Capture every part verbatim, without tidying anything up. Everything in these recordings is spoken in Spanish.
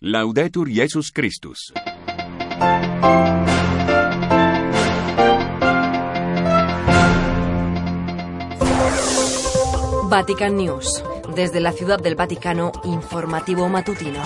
Laudetur Jesus Christus. Vatican News. Desde la Ciudad del Vaticano, informativo matutino.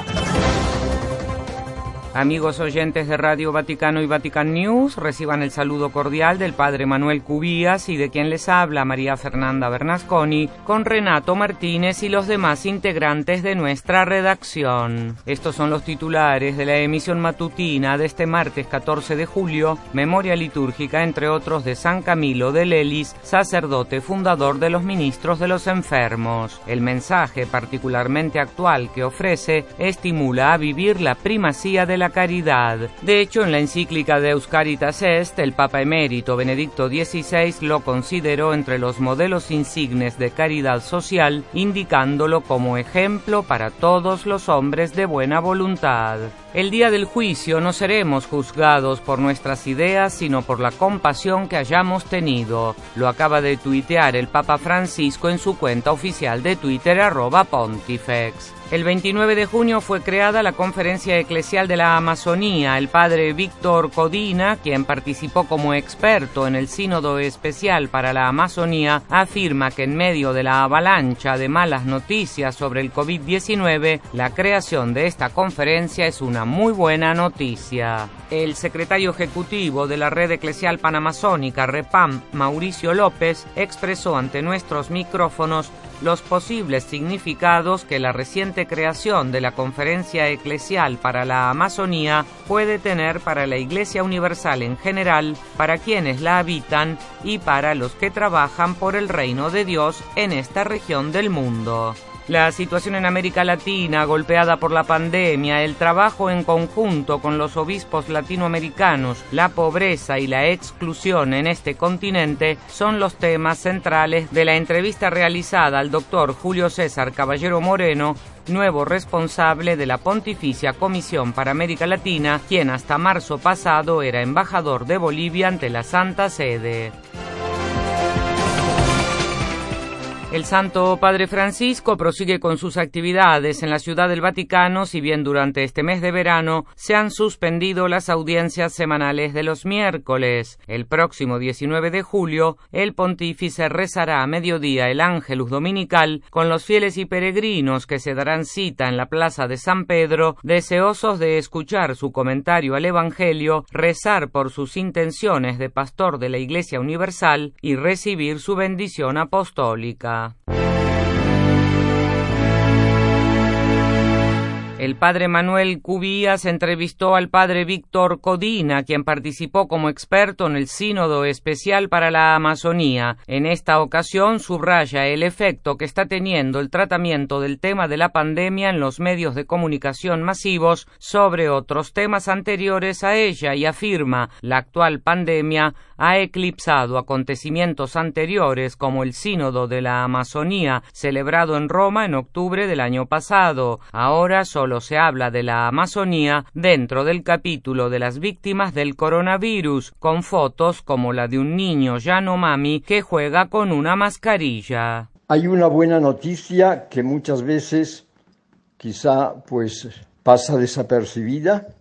Amigos oyentes de Radio Vaticano y Vatican News, reciban el saludo cordial del Padre Manuel Cubías y de quien les habla María Fernanda Bernasconi, con Renato Martínez y los demás integrantes de nuestra redacción. Estos son los titulares de la emisión matutina de este martes catorce de julio, memoria litúrgica entre otros de San Camilo de Lelis, sacerdote fundador de los ministros de los enfermos. El mensaje particularmente actual que ofrece estimula a vivir la primacía de la caridad. De hecho, en la encíclica Deus Caritas Est, el Papa Emérito Benedicto dieciséis lo consideró entre los modelos insignes de caridad social, indicándolo como ejemplo para todos los hombres de buena voluntad. El día del juicio no seremos juzgados por nuestras ideas, sino por la compasión que hayamos tenido. Lo acaba de tuitear el Papa Francisco en su cuenta oficial de Twitter, arroba Pontifex. El veintinueve de junio fue creada la Conferencia Eclesial de la Amazonía. El padre Víctor Codina, quien participó como experto en el Sínodo Especial para la Amazonía, afirma que en medio de la avalancha de malas noticias sobre el COVID diecinueve, la creación de esta conferencia es una muy buena noticia. El secretario ejecutivo de la Red Eclesial Panamazónica, REPAM, Mauricio López, expresó ante nuestros micrófonos los posibles significados que la reciente creación de la Conferencia Eclesial para la Amazonía puede tener para la Iglesia Universal en general, para quienes la habitan y para los que trabajan por el reino de Dios en esta región del mundo. La situación en América Latina, golpeada por la pandemia, el trabajo en conjunto con los obispos latinoamericanos, la pobreza y la exclusión en este continente son los temas centrales de la entrevista realizada al doctor Julio César Caballero Moreno, nuevo responsable de la Pontificia Comisión para América Latina, quien hasta marzo pasado era embajador de Bolivia ante la Santa Sede. El Santo Padre Francisco prosigue con sus actividades en la Ciudad del Vaticano, si bien durante este mes de verano se han suspendido las audiencias semanales de los miércoles. El próximo diecinueve de julio, el pontífice rezará a mediodía el Ángelus Dominical con los fieles y peregrinos que se darán cita en la Plaza de San Pedro, deseosos de escuchar su comentario al Evangelio, rezar por sus intenciones de pastor de la Iglesia Universal y recibir su bendición apostólica. El padre Manuel Cubías entrevistó al padre Víctor Codina, quien participó como experto en el Sínodo Especial para la Amazonía. En esta ocasión subraya el efecto que está teniendo el tratamiento del tema de la pandemia en los medios de comunicación masivos sobre otros temas anteriores a ella y afirma: la actual pandemia ha eclipsado acontecimientos anteriores como el Sínodo de la Amazonía celebrado en Roma en octubre del año pasado. Ahora solo se habla de la Amazonía dentro del capítulo de las víctimas del coronavirus, con fotos como la de un niño Yanomami que juega con una mascarilla. Hay una buena noticia que muchas veces quizá pues pasa desapercibida,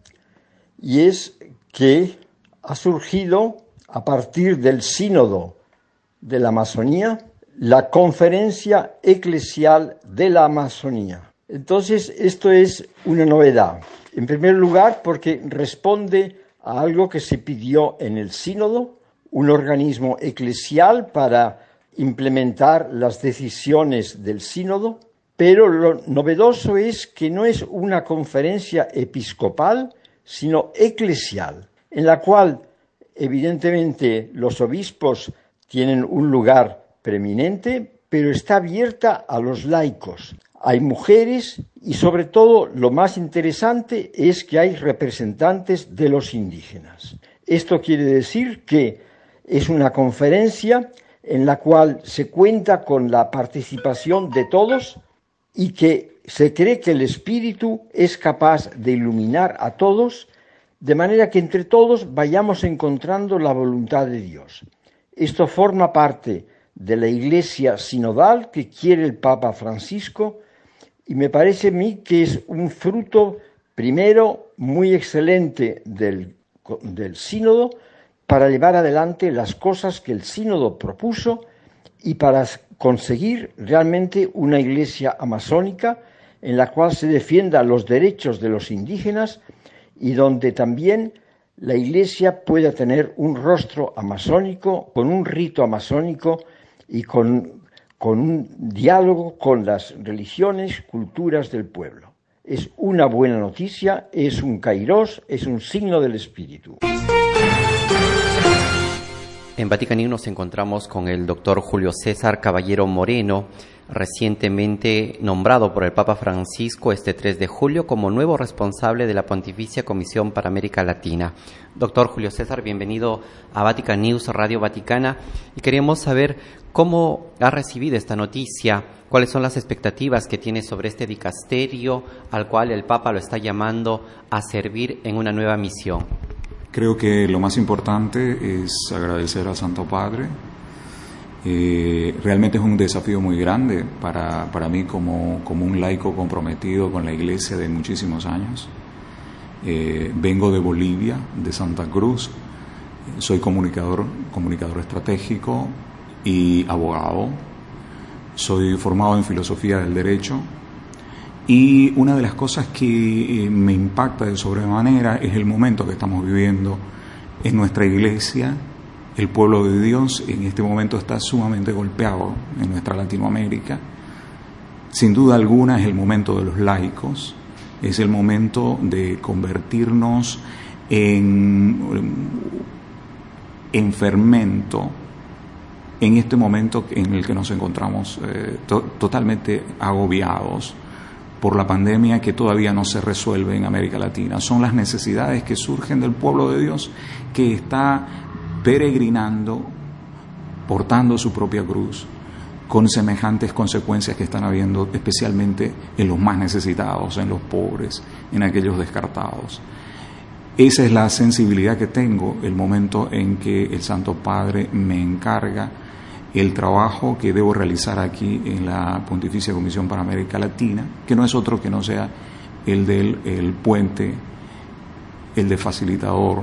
y es que ha surgido a partir del Sínodo de la Amazonía la Conferencia Eclesial de la Amazonía. Entonces, esto es una novedad. En primer lugar, porque responde a algo que se pidió en el Sínodo, un organismo eclesial para implementar las decisiones del Sínodo, pero lo novedoso es que no es una conferencia episcopal, sino eclesial, en la cual evidentemente los obispos tienen un lugar preeminente, pero está abierta a los laicos. Hay mujeres y, sobre todo, lo más interesante es que hay representantes de los indígenas. Esto quiere decir que es una conferencia en la cual se cuenta con la participación de todos y que se cree que el Espíritu es capaz de iluminar a todos, de manera que entre todos vayamos encontrando la voluntad de Dios. Esto forma parte de la Iglesia sinodal que quiere el Papa Francisco, y me parece a mí que es un fruto primero, muy excelente del, del sínodo para llevar adelante las cosas que el sínodo propuso y para conseguir realmente una iglesia amazónica en la cual se defiendan los derechos de los indígenas y donde también la iglesia pueda tener un rostro amazónico, con un rito amazónico y con, con un diálogo con las religiones, culturas del pueblo. Es una buena noticia, es un kairós, es un signo del Espíritu. En Vatican News nos encontramos con el doctor Julio César Caballero Moreno, recientemente nombrado por el Papa Francisco este tres de julio como nuevo responsable de la Pontificia Comisión para América Latina. Doctor Julio César, bienvenido a Vatican News, Radio Vaticana, y queríamos saber cómo ha recibido esta noticia, cuáles son las expectativas que tiene sobre este dicasterio al cual el Papa lo está llamando a servir en una nueva misión. Creo que lo más importante es agradecer al Santo Padre. Eh, realmente es un desafío muy grande para, para mí como, como un laico comprometido con la Iglesia de muchísimos años. Eh, vengo de Bolivia, de Santa Cruz, soy comunicador, comunicador estratégico y abogado. Soy formado en filosofía del derecho. Y una de las cosas que me impacta de sobremanera es el momento que estamos viviendo en nuestra iglesia. El pueblo de Dios en este momento está sumamente golpeado en nuestra Latinoamérica. Sin duda alguna es el momento de los laicos, es el momento de convertirnos en, en fermento en este momento en el que nos encontramos eh, to- totalmente agobiados por la pandemia que todavía no se resuelve en América Latina. Son las necesidades que surgen del pueblo de Dios que está peregrinando, portando su propia cruz, con semejantes consecuencias que están habiendo, especialmente en los más necesitados, en los pobres, en aquellos descartados. Esa es la sensibilidad que tengo el momento en que el Santo Padre me encarga el trabajo que debo realizar aquí en la Pontificia Comisión para América Latina, que no es otro que no sea el del el puente, el de facilitador,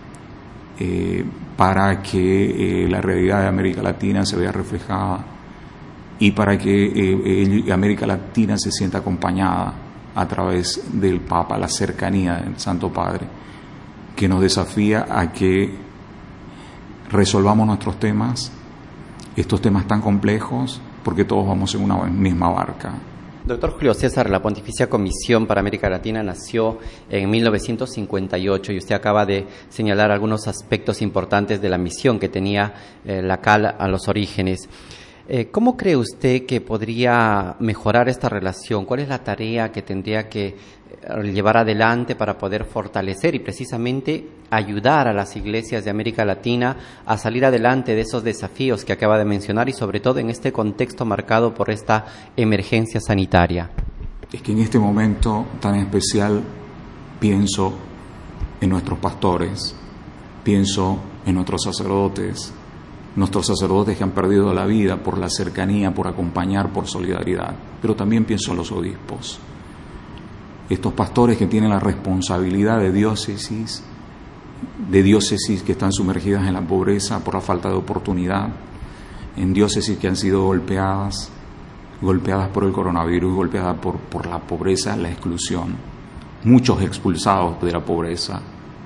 eh, para que eh, la realidad de América Latina se vea reflejada y para que eh, eh, América Latina se sienta acompañada a través del Papa, la cercanía del Santo Padre, que nos desafía a que resolvamos nuestros temas, estos temas tan complejos, porque todos vamos en una misma barca. Doctor Julio César, la Pontificia Comisión para América Latina nació en mil novecientos cincuenta y ocho y usted acaba de señalar algunos aspectos importantes de la misión que tenía eh, la C A L a los orígenes. Eh, ¿Cómo cree usted que podría mejorar esta relación? ¿Cuál es la tarea que tendría que llevar adelante para poder fortalecer y precisamente ayudar a las iglesias de América Latina a salir adelante de esos desafíos que acaba de mencionar y sobre todo en este contexto marcado por esta emergencia sanitaria? Es que en este momento tan especial pienso en nuestros pastores, pienso en nuestros sacerdotes, nuestros sacerdotes que han perdido la vida por la cercanía, por acompañar, por solidaridad, pero también pienso en los obispos. Estos pastores que tienen la responsabilidad de diócesis, de diócesis que están sumergidas en la pobreza por la falta de oportunidad, en diócesis que han sido golpeadas, golpeadas por el coronavirus, golpeadas por, por la pobreza, la exclusión, muchos expulsados de la pobreza.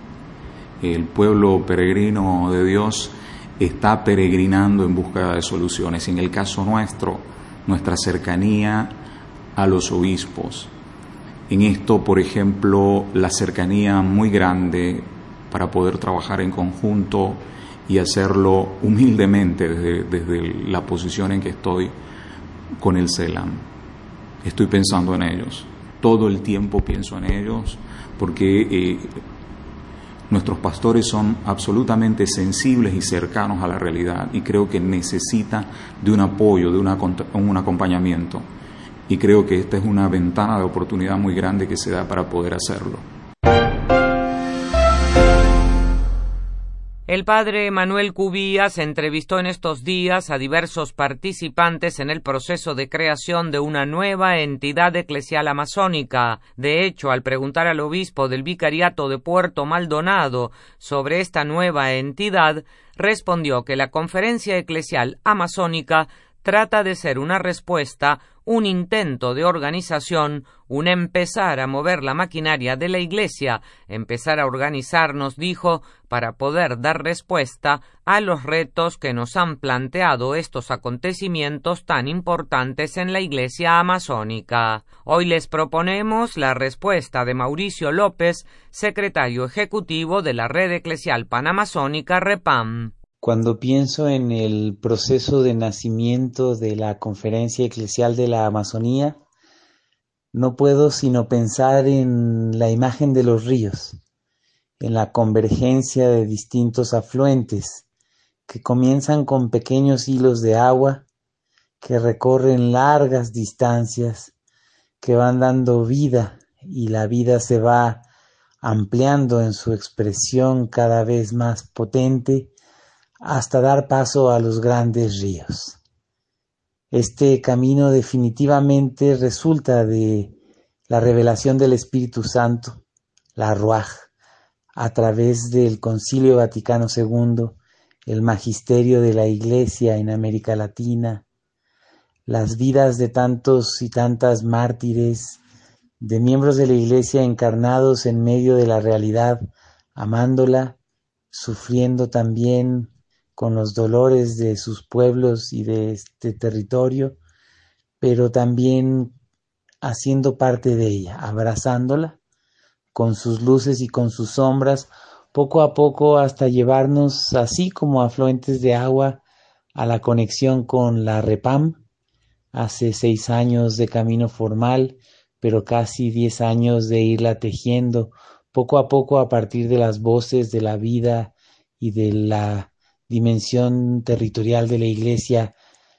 El pueblo peregrino de Dios está peregrinando en búsqueda de soluciones. En el caso nuestro, nuestra cercanía a los obispos. En esto, por ejemplo, la cercanía muy grande para poder trabajar en conjunto y hacerlo humildemente desde, desde la posición en que estoy con el CELAM. Estoy pensando en ellos. Todo el tiempo pienso en ellos porque eh, nuestros pastores son absolutamente sensibles y cercanos a la realidad y creo que necesitan de un apoyo, de una, un acompañamiento. Y creo que esta es una ventana de oportunidad muy grande que se da para poder hacerlo. El padre Manuel Cubías entrevistó en estos días a diversos participantes en el proceso de creación de una nueva entidad eclesial amazónica. De hecho, al preguntar al obispo del vicariato de Puerto Maldonado sobre esta nueva entidad, respondió que la Conferencia Eclesial Amazónica trata de ser una respuesta, un intento de organización, un empezar a mover la maquinaria de la Iglesia, empezar a organizarnos, dijo, para poder dar respuesta a los retos que nos han planteado estos acontecimientos tan importantes en la Iglesia amazónica. Hoy les proponemos la respuesta de Mauricio López, secretario ejecutivo de la Red Eclesial Panamazónica REPAM. Cuando pienso en el proceso de nacimiento de la Conferencia Eclesial de la Amazonía, no puedo sino pensar en la imagen de los ríos, en la convergencia de distintos afluentes que comienzan con pequeños hilos de agua que recorren largas distancias, que van dando vida y la vida se va ampliando en su expresión cada vez más potente, hasta dar paso a los grandes ríos. Este camino definitivamente resulta de la revelación del Espíritu Santo, la Ruaj, a través del Concilio Vaticano segundo, el magisterio de la Iglesia en América Latina, las vidas de tantos y tantas mártires, de miembros de la Iglesia encarnados en medio de la realidad, amándola, sufriendo también con los dolores de sus pueblos y de este territorio, pero también haciendo parte de ella, abrazándola con sus luces y con sus sombras, poco a poco hasta llevarnos, así como afluentes de agua, a la conexión con la REPAM, hace seis años de camino formal, pero casi diez años de irla tejiendo, poco a poco a partir de las voces de la vida y de la dimensión territorial de la Iglesia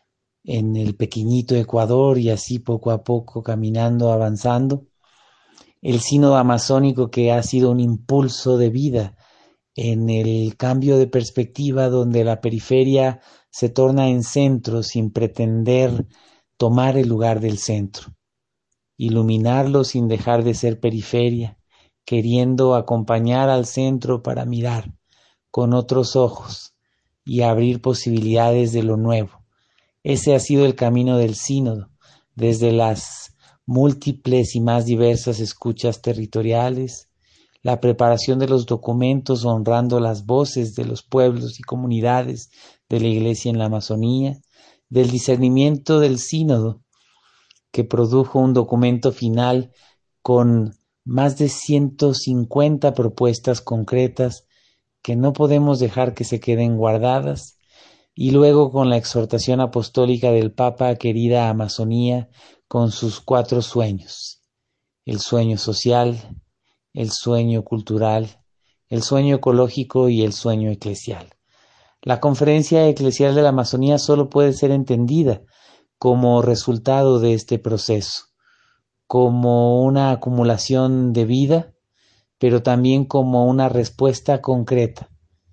en el pequeñito Ecuador y así poco a poco caminando, avanzando. El sínodo amazónico que ha sido un impulso de vida en el cambio de perspectiva donde la periferia se torna en centro sin pretender tomar el lugar del centro. Iluminarlo sin dejar de ser periferia, queriendo acompañar al centro para mirar con otros ojos y abrir posibilidades de lo nuevo. Ese ha sido el camino del sínodo, desde las múltiples y más diversas escuchas territoriales, la preparación de los documentos honrando las voces de los pueblos y comunidades de la Iglesia en la Amazonía, del discernimiento del sínodo, que produjo un documento final con más de ciento cincuenta propuestas concretas que no podemos dejar que se queden guardadas, y luego con la exhortación apostólica del Papa Querida Amazonía con sus cuatro sueños: el sueño social, el sueño cultural, el sueño ecológico y el sueño eclesial. La Conferencia Eclesial de la Amazonía solo puede ser entendida como resultado de este proceso, como una acumulación de vida, pero también como una respuesta concreta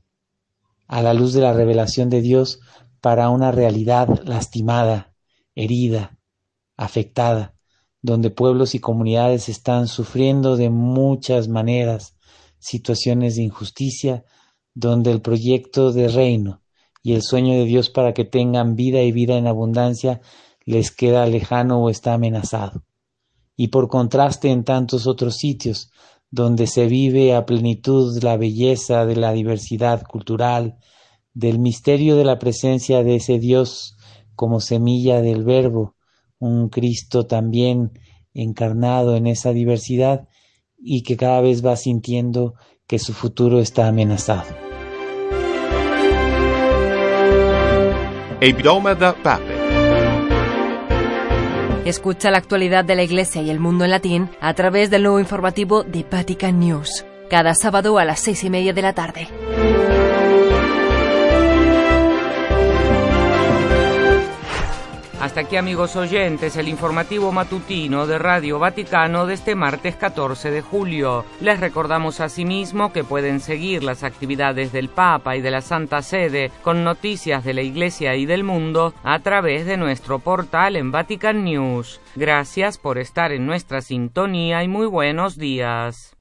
a la luz de la revelación de Dios para una realidad lastimada, herida, afectada, donde pueblos y comunidades están sufriendo de muchas maneras situaciones de injusticia, donde el proyecto de reino y el sueño de Dios para que tengan vida y vida en abundancia les queda lejano o está amenazado. Y por contraste en tantos otros sitios, donde se vive a plenitud la belleza de la diversidad cultural, del misterio de la presencia de ese Dios como semilla del Verbo, un Cristo también encarnado en esa diversidad y que cada vez va sintiendo que su futuro está amenazado. Hebdomada Pape. Escucha la actualidad de la Iglesia y el mundo en latín a través del nuevo informativo de Vatican News, cada sábado a las seis y media de la tarde. Hasta aquí, amigos oyentes, el informativo matutino de Radio Vaticano de este martes catorce de julio. Les recordamos asimismo que pueden seguir las actividades del Papa y de la Santa Sede con noticias de la Iglesia y del mundo a través de nuestro portal en Vatican News. Gracias por estar en nuestra sintonía y muy buenos días.